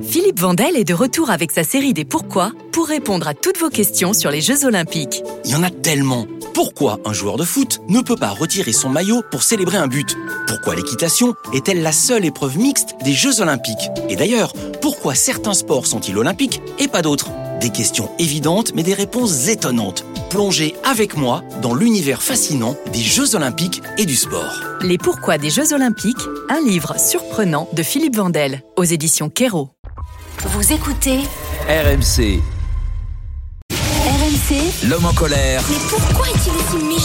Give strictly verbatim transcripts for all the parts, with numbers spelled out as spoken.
Philippe Vandel est de retour avec sa série des Pourquoi pour répondre à toutes vos questions sur les Jeux Olympiques. Il y en a tellement. Pourquoi un joueur de foot ne peut pas retirer son maillot pour célébrer un but ? Pourquoi l'équitation est-elle la seule épreuve mixte des Jeux Olympiques ? Et d'ailleurs, pourquoi certains sports sont-ils olympiques et pas d'autres ? Des questions évidentes mais des réponses étonnantes. Plongez avec moi dans l'univers fascinant des Jeux Olympiques et du sport. Les Pourquoi des Jeux Olympiques, un livre surprenant de Philippe Vandel, aux éditions Kero. Vous écoutez R M C. R M C. L'homme en colère. Mais pourquoi est-il aussi méchant ?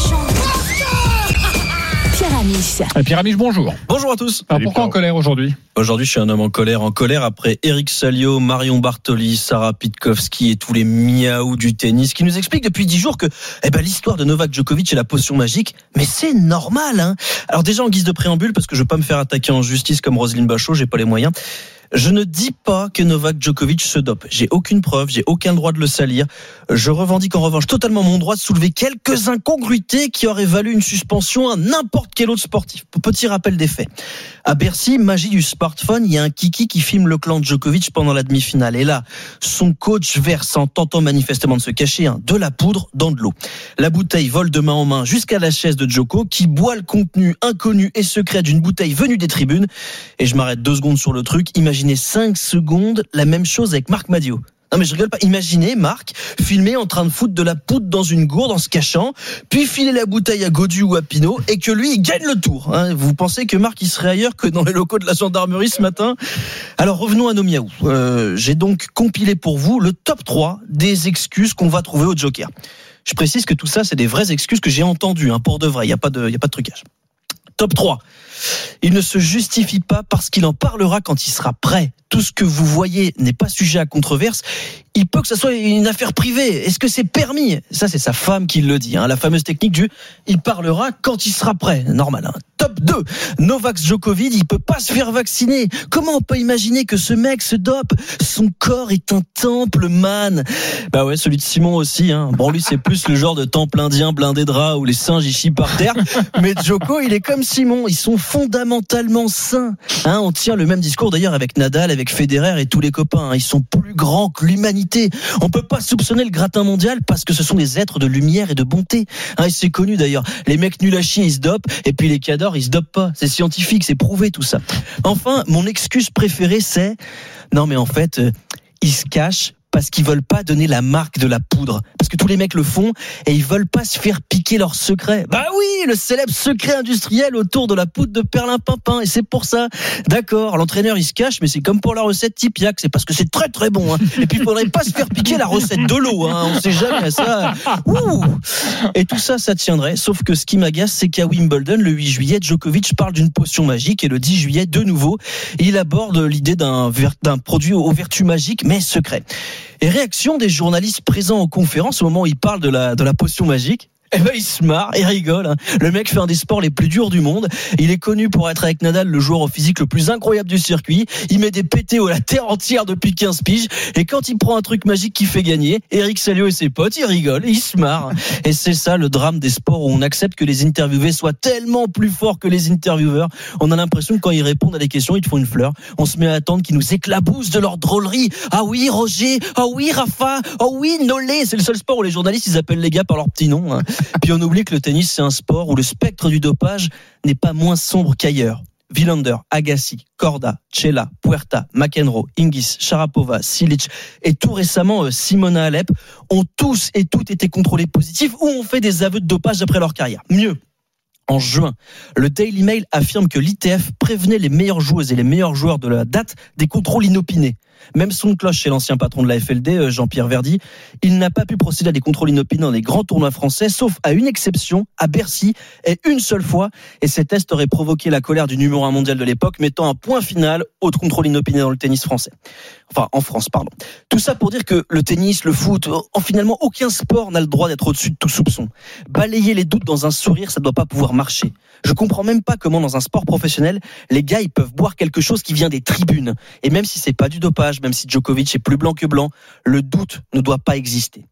Pierre Amiche. Pierre Amiche, bonjour. Bonjour à tous. Alors pourquoi en colère aujourd'hui ? Aujourd'hui, je suis un homme en colère. En colère après Eric Salio, Marion Bartoli, Sarah Pitkowski et tous les miaou du tennis qui nous expliquent depuis dix jours que eh ben, l'histoire de Novak Djokovic est la potion magique. Mais c'est normal, hein. Alors déjà, en guise de préambule, parce que je veux pas me faire attaquer en justice comme Roselyne Bachot, j'ai pas les moyens. Je ne dis pas que Novak Djokovic se dope. J'ai aucune preuve, j'ai aucun droit de le salir. Je revendique en revanche totalement mon droit de soulever quelques incongruités qui auraient valu une suspension à n'importe quel autre sportif. Petit rappel des faits. À Bercy, magie du smartphone, il y a un kiki qui filme le clan de Djokovic pendant la demi-finale. Et là, son coach verse, en tentant manifestement de se cacher, hein, de la poudre dans de l'eau. La bouteille vole de main en main jusqu'à la chaise de Djoko, qui boit le contenu inconnu et secret d'une bouteille venue des tribunes. Et je m'arrête deux secondes sur le truc. Imaginez cinq secondes, la même chose avec Marc Madio. Non mais je rigole pas. Imaginez Marc filmé en train de foutre de la poudre dans une gourde en se cachant, puis filer la bouteille à Godu ou à Pinot et que lui il gagne le tour. Hein, vous pensez que Marc il serait ailleurs que dans les locaux de la gendarmerie ce matin ? Alors revenons à nos miaou. Euh, j'ai donc compilé pour vous le top trois des excuses qu'on va trouver au Joker. Je précise que tout ça c'est des vraies excuses que j'ai entendues, hein, pour de vrai. Il y a pas de, il y a pas de trucage. Top trois. Il ne se justifie pas parce qu'il en parlera quand il sera prêt. Tout ce que vous voyez n'est pas sujet à controverse. Il peut que ça soit une affaire privée. Est-ce que c'est permis ? Ça, c'est sa femme qui le dit, hein, la fameuse technique du « il parlera quand il sera prêt ». Normal. Hein. Top deux. Novak Djokovic, il peut pas se faire vacciner. Comment on peut imaginer que ce mec se dope ? Son corps est un temple, man. Bah ouais, celui de Simon aussi. Hein. Bon, lui, c'est plus le genre de temple indien blindé de rats où les singes y chient par terre. Mais Djoko, il est comme Simon. Ils sont fondamentalement sains. Hein, on tient le même discours d'ailleurs avec Nadal, avec Federer et tous les copains. Hein. Ils sont plus grands que l'humanité. On peut pas soupçonner le gratin mondial parce que ce sont des êtres de lumière et de bonté. Hein, et c'est connu d'ailleurs. Les mecs nuls à chier, ils se dopent, et puis les cadors, ils se dopent pas. C'est scientifique, c'est prouvé tout ça. Enfin, mon excuse préférée, c'est non mais en fait, euh, ils se cachent parce qu'ils veulent pas donner la marque de la poudre. Parce que tous les mecs le font et ils veulent pas se faire piquer leur secret. Bah oui, le célèbre secret industriel autour de la poudre de perlimpinpin. Et c'est pour ça. D'accord, l'entraîneur il se cache, mais c'est comme pour la recette Tipiak. C'est parce que c'est très très bon. Hein. Et puis il faudrait pas se faire piquer la recette de l'eau. Hein. On sait jamais ça. Ouh. Et tout ça, ça tiendrait. Sauf que ce qui m'agace, c'est qu'à Wimbledon, le huit juillet, Djokovic parle d'une potion magique. Et le dix juillet, de nouveau, il aborde l'idée d'un, d'un produit aux vertus magiques, mais secret. Et réaction des journalistes présents aux conférences au moment où il parle de la, de la potion magique. Eh ben, il se marre, il rigole. Hein. Le mec fait un des sports les plus durs du monde. Il est connu pour être avec Nadal le joueur au physique le plus incroyable du circuit. Il met des pétés à la terre entière depuis quinze piges. Et quand il prend un truc magique qui fait gagner, Eric Salio et ses potes, ils rigolent, ils se marrent. Et c'est ça le drame des sports où on accepte que les interviewés soient tellement plus forts que les intervieweurs. On a l'impression que quand ils répondent à des questions, ils te font une fleur. On se met à attendre qu'ils nous éclaboussent de leur drôlerie. Ah oui, Roger. Ah oui, Rafa. Ah oui, Nolé. C'est le seul sport où les journalistes, ils appellent les gars par leur petit nom. Hein. Puis on oublie que le tennis, c'est un sport où le spectre du dopage n'est pas moins sombre qu'ailleurs. Wilander, Agassi, Korda, Cella, Puerta, McEnroe, Hingis, Sharapova, Silic et tout récemment Simona Halep ont tous et toutes été contrôlés positifs ou ont fait des aveux de dopage après leur carrière. Mieux, en juin, le Daily Mail affirme que l'I T F prévenait les meilleures joueuses et les meilleurs joueurs de la date des contrôles inopinés. Même son de cloche chez l'ancien patron de la F L D, Jean-Pierre Verdy, il n'a pas pu procéder à des contrôles inopinés dans les grands tournois français, sauf à une exception, à Bercy, et une seule fois. Et ces tests auraient provoqué la colère du numéro un mondial de l'époque, mettant un point final au contrôle inopiné dans le tennis français. Enfin, en France, pardon. Tout ça pour dire que le tennis, le foot, en finalement aucun sport n'a le droit d'être au-dessus de tout soupçon. Balayer les doutes dans un sourire, ça ne doit pas pouvoir marcher. Je comprends même pas comment dans un sport professionnel, les gars ils peuvent boire quelque chose qui vient des tribunes. Et même si c'est pas du dopage, même si Djokovic est plus blanc que blanc, le doute ne doit pas exister.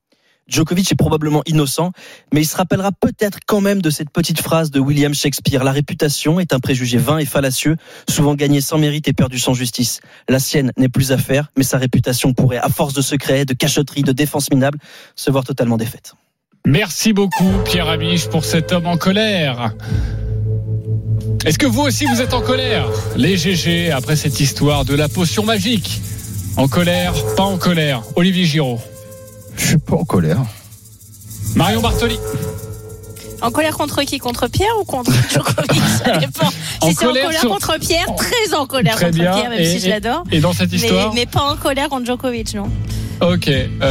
Djokovic est probablement innocent, mais il se rappellera peut-être quand même de cette petite phrase de William Shakespeare. La réputation est un préjugé vain et fallacieux, souvent gagné sans mérite et perdu sans justice. La sienne n'est plus à faire, mais sa réputation pourrait, à force de secrets, de cachotterie, de défense minable, se voir totalement défaite. Merci beaucoup, Pierre Amiche, pour cet homme en colère. Est-ce que vous aussi vous êtes en colère ? Les G G, après cette histoire de la potion magique. En colère, pas en colère. Olivier Giraud. Je suis pas en colère. Marion Bartoli. En colère contre qui ? Contre Pierre ou contre Djokovic ? Ça dépend. En Si c'est en colère colère sur- contre Pierre, très en colère Très contre bien. Pierre, même Et- si je l'adore. Et dans cette Mais, histoire mais pas en colère contre Djokovic, non. Ok.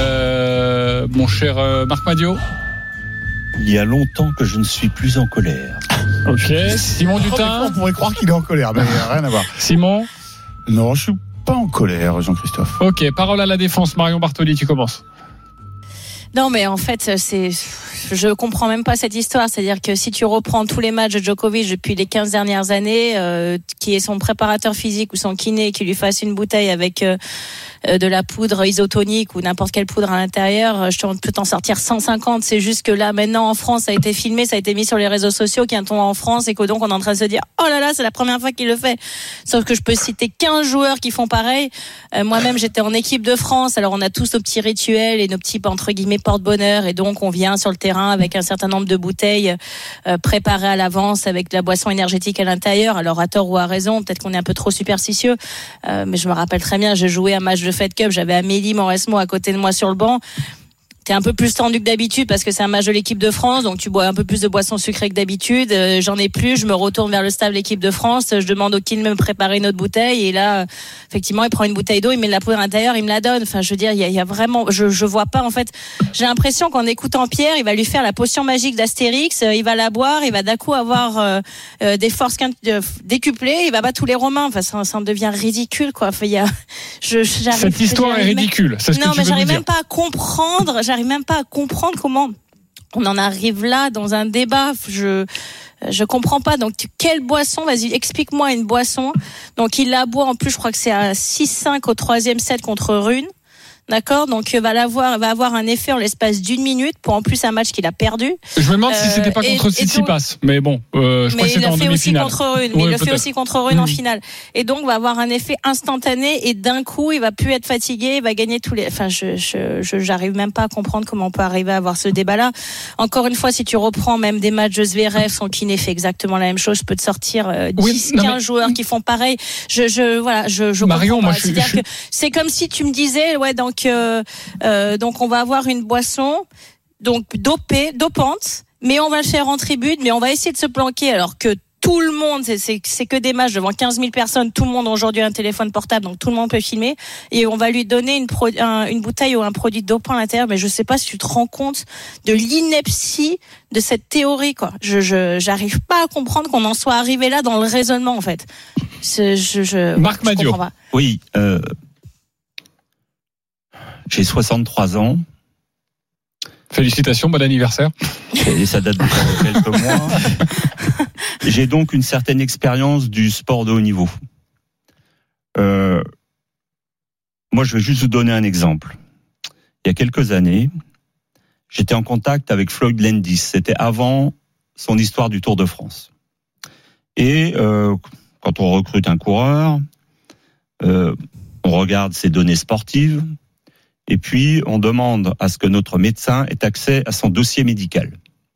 Euh, mon cher euh, Marc Madiot. Il y a longtemps que je ne suis plus en colère. Ok. Simon Oh, des fois, Dutin. on pourrait croire qu'il est en colère, mais rien à voir. Simon. Non, je suis pas en colère, Jean-Christophe. Ok. Parole à la défense. Marion Bartoli, tu commences. Non, mais en fait, c'est, je comprends même pas cette histoire. C'est-à-dire que si tu reprends tous les matchs de Djokovic depuis les quinze dernières années, euh, qui est son préparateur physique ou son kiné, qui lui fasse une bouteille avec euh, de la poudre isotonique ou n'importe quelle poudre à l'intérieur, je peux t'en sortir cent cinquante. C'est juste que là, maintenant, en France, ça a été filmé, ça a été mis sur les réseaux sociaux, qu'il y a un tournoi en France et que donc on est en train de se dire, oh là là, c'est la première fois qu'il le fait. Sauf que je peux citer quinze joueurs qui font pareil. Euh, moi-même, j'étais en équipe de France. Alors, on a tous nos petits rituels et nos petits, entre guillemets, porte-bonheur. Et donc, on vient sur le terrain avec un certain nombre de bouteilles euh, préparées à l'avance avec de la boisson énergétique à l'intérieur. Alors, à tort ou à raison, peut-être qu'on est un peu trop superstitieux. Euh, mais je me rappelle très bien, j'ai joué un match de Fed Cup. J'avais Amélie Mauresmo à côté de moi sur le banc. T'es un peu plus tendu que d'habitude parce que c'est un match de l'équipe de France, donc tu bois un peu plus de boissons sucrées que d'habitude. Euh, j'en ai plus, je me retourne vers le staff de l'équipe de France, je demande au kiné de me préparer une autre bouteille et là, euh, effectivement, il prend une bouteille d'eau, il met de la poudre à l'intérieur, il me la donne. Enfin, je veux dire, il y a, il y a vraiment, je, je vois pas en fait. J'ai l'impression qu'en écoutant Pierre, il va lui faire la potion magique d'Astérix, euh, il va la boire, il va d'un coup avoir euh, euh, des forces quint- euh, décuplées, il va battre tous les Romains. Enfin, ça, ça en devient ridicule, quoi. Enfin, il y a, je, j'arrive, Cette histoire est j'arrive même- ridicule. C'est ce non, que tu mais veux j'arrive nous même dire. pas à comprendre. J'arrive même pas à comprendre comment on en arrive là dans un débat. Je je comprends pas. Donc quelle boisson ? Vas-y, explique-moi une boisson. Donc il la boit en plus. Je crois que c'est à six cinq au troisième set contre Rune. D'accord, donc va l'avoir, va avoir un effet en l'espace d'une minute pour en plus un match qu'il a perdu. Je me demande si Euh, c'était pas et- contre et Tsitsipas, mais bon, euh, je crois Mais que il c'était le en fait aussi demi-finale. contre Rune. Mais Ouais, il le fait peut-être. aussi contre Rune en Mhm. finale. Et donc va avoir un effet instantané et d'un coup il va plus être fatigué, il va gagner tous les. Enfin, je, je, je j'arrive même pas à comprendre comment on peut arriver à avoir ce débat-là. Encore une fois, si tu reprends même des matchs de Zverev, son kiné fait exactement la même chose. Je peux te sortir euh, Oui, dix, non, quinze mais- joueurs qui font pareil. Je, je, voilà, je, je Marion, comprends moi, pas. je suis- C'est-à-dire je suis- que c'est comme si tu me disais, ouais, donc, euh, euh, donc on va avoir une boisson, donc dopée, dopante, mais on va le faire en tribune, mais on va essayer de se planquer alors que tout le monde, c'est, c'est, c'est que des matchs devant quinze mille personnes, tout le monde a aujourd'hui un téléphone portable, donc tout le monde peut filmer, et on va lui donner une, pro, un, une bouteille ou un produit dopant à l'intérieur, mais je sais pas si tu te rends compte de l'ineptie de cette théorie, quoi. Je, je, j'arrive pas à comprendre qu'on en soit arrivé là dans le raisonnement, en fait. C'est, je, je, Marc je Madiot. comprends pas. Oui, euh, j'ai soixante-trois ans Félicitations, bon anniversaire. et ça date de quelques mois. J'ai donc une certaine expérience du sport de haut niveau. Euh, moi, je vais juste vous donner un exemple. Il y a quelques années, j'étais en contact avec Floyd Landis. C'était avant son histoire du Tour de France. Et euh, quand on recrute un coureur, euh, on regarde ses données sportives et puis on demande à ce que notre médecin ait accès à son dossier médical.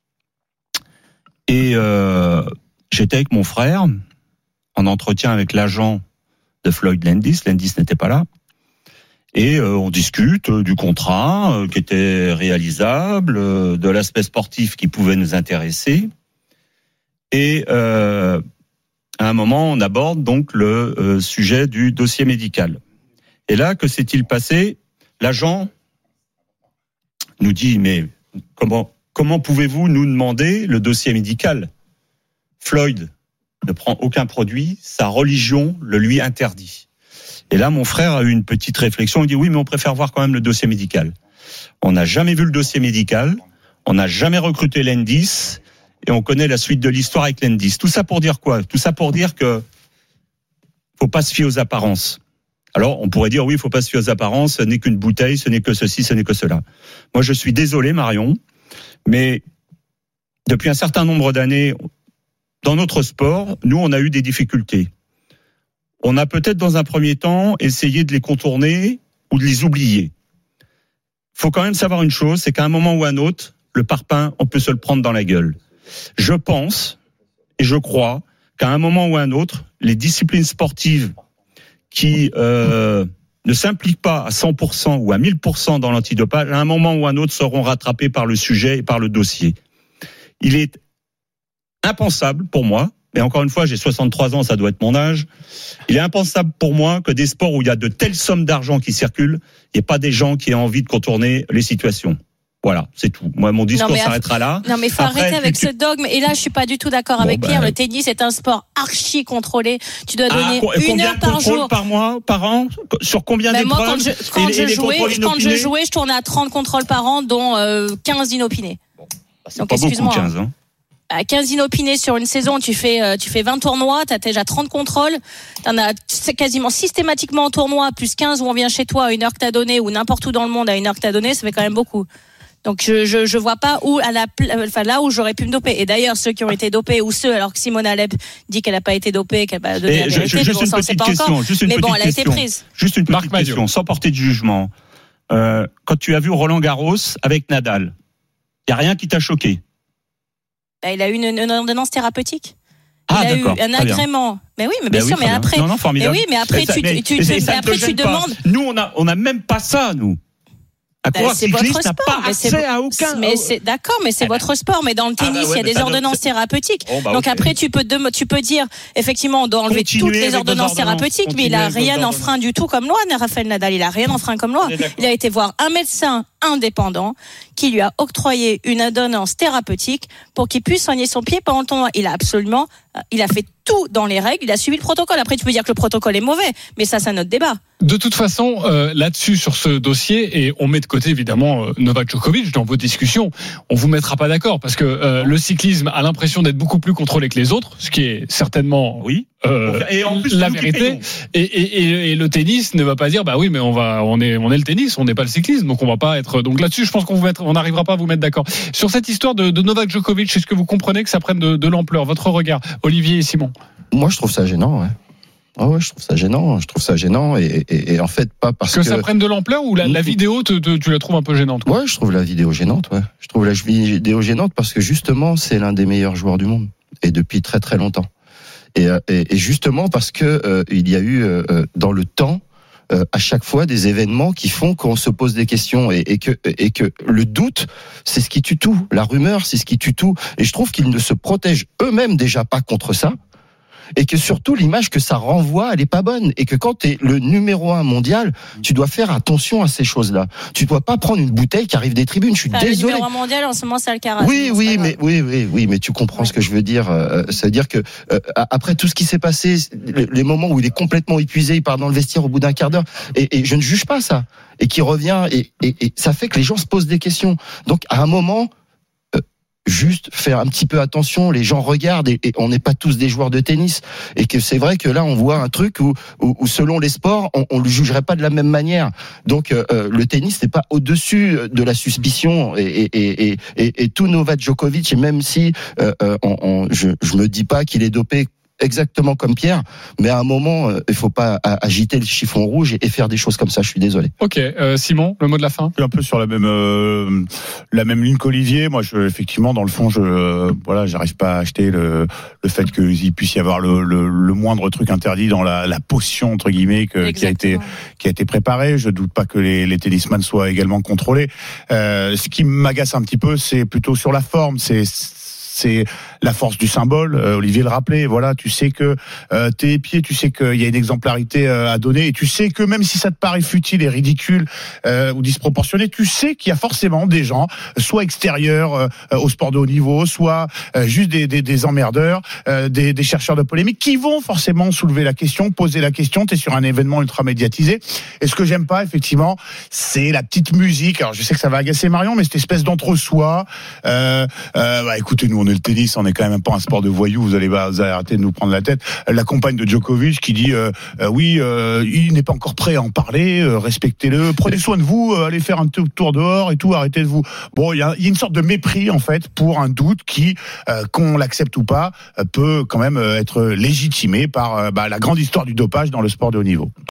Et euh, j'étais avec mon frère en entretien avec l'agent de Floyd Landis. Landis n'était pas là. Et euh, on discute du contrat euh, qui était réalisable, euh, de l'aspect sportif qui pouvait nous intéresser. Et euh, à un moment, on aborde donc le euh, sujet du dossier médical. Et là, que s'est-il passé ? L'agent nous dit, mais comment, comment pouvez-vous nous demander le dossier médical ? Floyd ne prend aucun produit, sa religion le lui interdit. Et là, mon frère a eu une petite réflexion, il dit, oui, mais on préfère voir quand même le dossier médical. On n'a jamais vu le dossier médical, on n'a jamais recruté Landis, et on connaît la suite de l'histoire avec Landis. Tout ça pour dire quoi ? Tout ça pour dire que faut pas se fier aux apparences. Alors, on pourrait dire, oui, il faut pas se fier aux apparences, ce n'est qu'une bouteille, ce n'est que ceci, ce n'est que cela. Moi, je suis désolé, Marion, mais depuis un certain nombre d'années, dans notre sport, nous, on a eu des difficultés. On a peut-être, dans un premier temps, essayé de les contourner ou de les oublier. Il faut quand même savoir une chose, c'est qu'à un moment ou à un autre, le parpaing, on peut se le prendre dans la gueule. Je pense et je crois qu'à un moment ou à un autre, les disciplines sportives qui euh, ne s'impliquent pas à cent pour cent ou à mille pour cent dans l'antidopage, à un moment ou à un autre, seront rattrapées par le sujet et par le dossier. Il est impensable pour moi, et encore une fois, j'ai soixante-trois ans, ça doit être mon âge, il est impensable pour moi que des sports où il y a de telles sommes d'argent qui circulent, il n'y ait pas des gens qui aient envie de contourner les situations. Voilà, c'est tout. Moi, mon discours non, s'arrêtera là. Non, mais il faut Après, arrêter avec tu... ce dogme. Et là, je suis pas du tout d'accord bon, avec bah, Pierre. Le tennis est un sport archi contrôlé. Tu dois donner ah, une heure par jour. Par mois, par an? Sur combien d'épreuves? Moi, quand je, quand et, je et jouais, quand je jouais, je tournais à trente contrôles par an, dont euh, quinze inopinés. Bon, bah, c'est Donc, pas excuse-moi. Beaucoup, quinze, hein. À quinze inopinés sur une saison, tu fais, euh, tu fais vingt tournois, t'as déjà trente contrôles, t'en as quasiment systématiquement en tournoi, plus quinze où on vient chez toi à une heure que t'as donnée, ou n'importe où dans le monde à une heure que t'as donnée, ça fait quand même beaucoup. Donc je je je vois pas où à la enfin là où j'aurais pu me doper. Et d'ailleurs ceux qui ont été dopés ou ceux alors que Simone Alep dit qu'elle a pas été dopée, qu'elle a donné la vérité, je, juste bon, une petite question, juste une mais petite bon, elle a question. été prise. Juste une petite Marc question, sans porter de jugement. Euh, quand tu as vu Roland Garros avec Nadal, il y a rien qui t'a choqué? Bah, il a eu une, une ordonnance thérapeutique. Il ah, a d'accord, eu un agrément. Mais oui, mais bien ben sûr, oui, mais bien. après. Non, non, formidable. Mais oui, mais après, tu, mais, tu, mais, tu, mais, mais après, tu demandes. Pas. Nous, on a, on a même pas ça, nous. Un bah, coureur cycliste n'a pas accès à aucun. Mais c'est d'accord, mais c'est ah votre bah. sport. Mais dans le tennis, il ah bah ouais, y a des ordonnances thérapeutiques. Oh bah Donc okay. après, tu peux tu peux dire effectivement, on doit enlever Continuer toutes les ordonnances thérapeutiques, Continuer mais il a rien enfreint du tout comme loi. Raphaël Nadal, il a rien enfreint comme loi. Il a été voir un médecin indépendant qui lui a octroyé une ordonnance thérapeutique pour qu'il puisse soigner son pied pendant le tournoi. Il a absolument, il a fait tout dans les règles, il a suivi le protocole. Après, tu peux dire que le protocole est mauvais, mais ça, c'est un autre débat. De toute façon, euh, là-dessus, sur ce dossier, et on met de côté évidemment euh, Novak Djokovic dans vos discussions, on vous mettra pas d'accord parce que euh, le cyclisme a l'impression d'être beaucoup plus contrôlé que les autres, ce qui est certainement oui. Euh, et en plus, la vérité. Et, et, et, et le tennis ne va pas dire bah oui, mais on va, on est, on est le tennis, on n'est pas le cyclisme, donc on va pas être. Donc là-dessus, je pense qu'on vous mettre, on n'arrivera pas à vous mettre d'accord sur cette histoire de, de Novak Djokovic. Est-ce que vous comprenez que ça prenne de, de l'ampleur? Votre regard, Olivier et Simon. Moi, je trouve ça gênant. Ouais. Ah ouais, je trouve ça gênant. Je trouve ça gênant et, et, et en fait pas parce que, que ça prenne de l'ampleur ou la, la vidéo, te, te, tu la trouves un peu gênante quoi. Ouais, je trouve la vidéo gênante. Ouais, je trouve la vidéo gênante parce que justement, c'est l'un des meilleurs joueurs du monde et depuis très très longtemps. Et, et, et justement parce que euh, il y a eu euh, dans le temps euh, à chaque fois des événements qui font qu'on se pose des questions et, et que et que le doute c'est ce qui tue tout, la rumeur c'est ce qui tue tout. Et je trouve qu'ils ne se protègent eux-mêmes déjà pas contre ça. Et que surtout l'image que ça renvoie, elle est pas bonne. Et que quand t'es le numéro un mondial, tu dois faire attention à ces choses-là. Tu dois pas prendre une bouteille qui arrive des tribunes. Je suis enfin, désolé. Le numéro un mondial en ce moment c'est Alcaraz. Oui, oui, mais oui, oui, oui, mais tu comprends ouais. ce que je veux dire. Euh, c'est-à-dire que euh, après tout ce qui s'est passé, les moments où il est complètement épuisé, il part dans le vestiaire au bout d'un quart d'heure, et, et je ne juge pas ça. Et qui revient, et, et, et ça fait que les gens se posent des questions. Donc à un moment. Juste faire un petit peu attention, les gens regardent et, et on n'est pas tous des joueurs de tennis et que c'est vrai que là on voit un truc où, où, où selon les sports on, on le jugerait pas de la même manière. Donc euh, le tennis n'est pas au-dessus de la suspicion et, et, et, et, et, et tout Novak Djokovic, et même si euh, on, on, je, je me dis pas qu'il est dopé exactement comme Pierre, mais à un moment, euh, il faut pas agiter le chiffon rouge et, et faire des choses comme ça. Je suis désolé. Ok, euh, Simon, le mot de la fin. Je suis un peu sur la même euh, la même ligne qu'Olivier. Moi, je, effectivement, dans le fond, je euh, voilà, j'arrive pas à acheter le le fait qu'il puisse y avoir le, le, le moindre truc interdit dans la, la potion entre guillemets que, qui a été qui a été préparée. Je doute pas que les, les tennisman soient également contrôlés. Euh, ce qui m'agace un petit peu, c'est plutôt sur la forme. C'est c'est la force du symbole. Euh, Olivier le rappelait. Voilà, tu sais que euh, tes pieds, tu sais qu'il y a une exemplarité euh, à donner, et tu sais que même si ça te paraît futile et ridicule euh, ou disproportionné, tu sais qu'il y a forcément des gens, soit extérieurs euh, au sport de haut niveau, soit euh, juste des, des, des emmerdeurs, euh, des, des chercheurs de polémique, qui vont forcément soulever la question, poser la question. T'es sur un événement ultra médiatisé. Et ce que j'aime pas, effectivement, c'est la petite musique. Alors je sais que ça va agacer Marion, mais cette espèce d'entre-soi. Euh, euh, bah, écoutez, nous on est le tennis, on est quand même pas un sport de voyous. Vous allez, vous allez arrêter de nous prendre la tête. La compagne de Djokovic qui dit euh, euh, oui, euh, il n'est pas encore prêt à en parler. Euh, respectez-le, prenez soin de vous, euh, allez faire un tour dehors et tout. Arrêtez de vous. Bon, il y a, y a une sorte de mépris en fait pour un doute qui, euh, qu'on l'accepte ou pas, euh, peut quand même être légitimé par euh, bah, la grande histoire du dopage dans le sport de haut niveau.